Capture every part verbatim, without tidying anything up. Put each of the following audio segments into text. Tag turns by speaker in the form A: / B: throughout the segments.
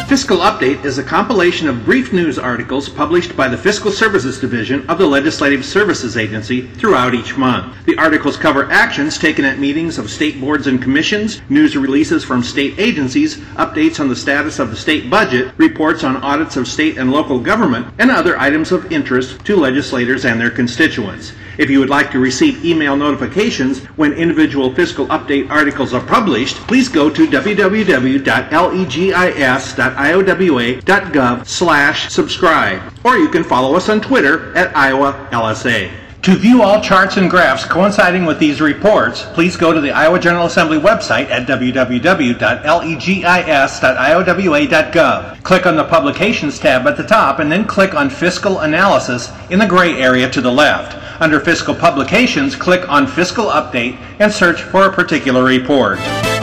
A: Fiscal Update is a compilation of brief news articles published by the Fiscal Services Division of the Legislative Services Agency throughout each month. The articles cover actions taken at meetings of state boards and commissions, news releases from state agencies, updates on the status of the state budget, reports on audits of state and local government, and other items of interest to legislators and their constituents. If you would like to receive email notifications when individual Fiscal Update articles are published, please go to w w w dot legis dot iowa dot gov slash subscribe, or you can follow us on Twitter at Iowa L S A. To view all charts and graphs coinciding with these reports, please go to the Iowa General Assembly website at w w w dot legis dot iowa dot gov. Click on the Publications tab at the top and then click on Fiscal Analysis in the gray area to the left. Under Fiscal Publications, click on Fiscal Update and search for a particular report.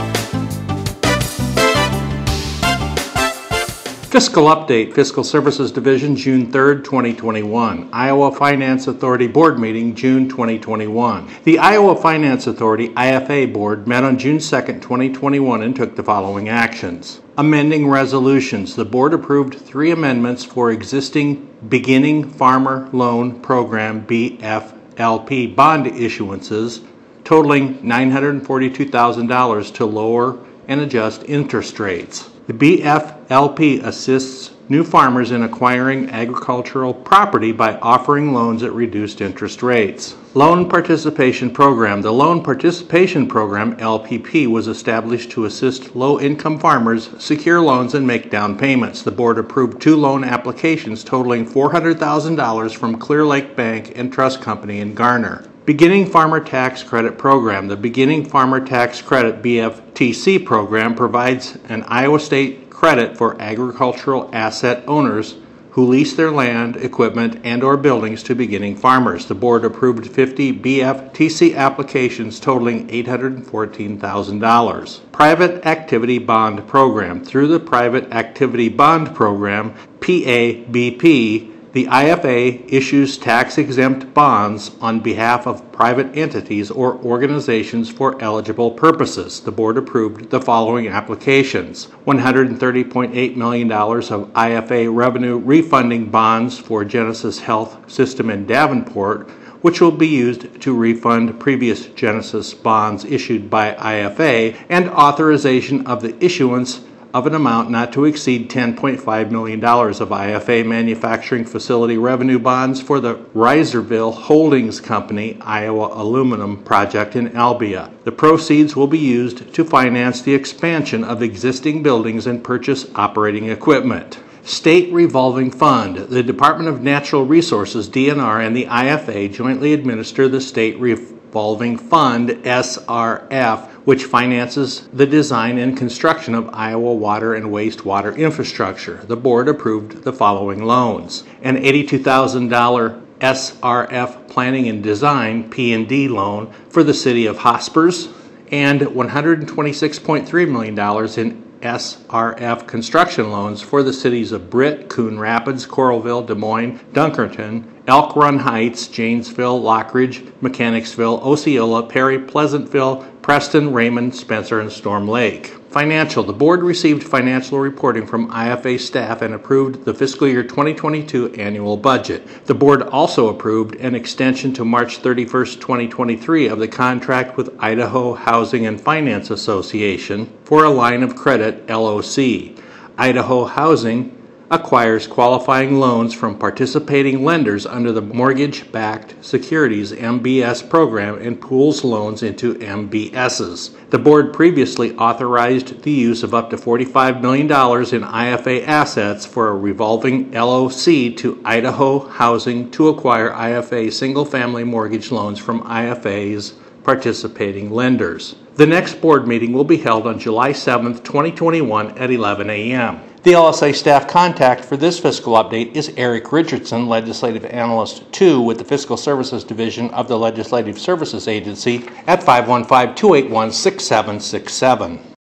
A: Fiscal Update, Fiscal Services Division, June third, twenty twenty-one. Iowa Finance Authority Board Meeting, June twenty twenty-one. The Iowa Finance Authority, I F A Board, met on June second, twenty twenty-one and took the following actions. Amending resolutions. The Board approved three amendments for existing Beginning Farmer Loan Program B F L P bond issuances totaling nine hundred forty-two thousand dollars to lower and adjust interest rates. The B F L P assists new farmers in acquiring agricultural property by offering loans at reduced interest rates. Loan Participation Program. The Loan Participation Program, L P P, was established to assist low-income farmers secure loans and make down payments. The Board approved two loan applications totaling four hundred thousand dollars from Clear Lake Bank and Trust Company in Garner. Beginning Farmer Tax Credit Program. The Beginning Farmer Tax Credit B F T C program provides an Iowa State credit for agricultural asset owners who lease their land, equipment, and or buildings to beginning farmers. The Board approved fifty B F T C applications totaling eight hundred fourteen thousand dollars. Private Activity Bond Program. Through the Private Activity Bond Program, P A B P, the I F A issues tax-exempt bonds on behalf of private entities or organizations for eligible purposes. The Board approved the following applications. one hundred thirty point eight million dollars of I F A revenue refunding bonds for Genesis Health System in Davenport, which will be used to refund previous Genesis bonds issued by I F A, and authorization of the issuance of an amount not to exceed ten point five million dollars of I F A manufacturing facility revenue bonds for the Reiserville Holdings Company Iowa Aluminum Project in Albia. The proceeds will be used to finance the expansion of existing buildings and purchase operating equipment. State Revolving Fund. The Department of Natural Resources, D N R, and the I F A jointly administer the State Revolving Fund, S R F, which finances the design and construction of Iowa water and wastewater infrastructure. The Board approved the following loans. An eighty-two thousand dollars S R F Planning and Design P and D loan for the City of Hospers, and one hundred twenty-six point three million dollars in S R F construction loans for the cities of Britt, Coon Rapids, Coralville, Des Moines, Dunkerton, Elk Run Heights, Janesville, Lockridge, Mechanicsville, Osceola, Perry, Pleasantville, Preston, Raymond, Spencer, and Storm Lake. Financial. The Board received financial reporting from I F A staff and approved the fiscal year twenty twenty-two annual budget. The Board also approved an extension to March thirty-first, twenty twenty-three of the contract with Idaho Housing and Finance Association for a line of credit L O C. Idaho Housing acquires qualifying loans from participating lenders under the Mortgage-Backed Securities M B S program and pools loans into M B Ss. The Board previously authorized the use of up to forty-five million dollars in I F A assets for a revolving L O C to Idaho Housing to acquire I F A single-family mortgage loans from I F A's participating lenders. The next Board meeting will be held on July seventh, twenty twenty-one at eleven a m The L S A staff contact for this fiscal update is Eric Richardson, Legislative Analyst two with the Fiscal Services Division of the Legislative Services Agency at five one five, two eight one, six seven six seven.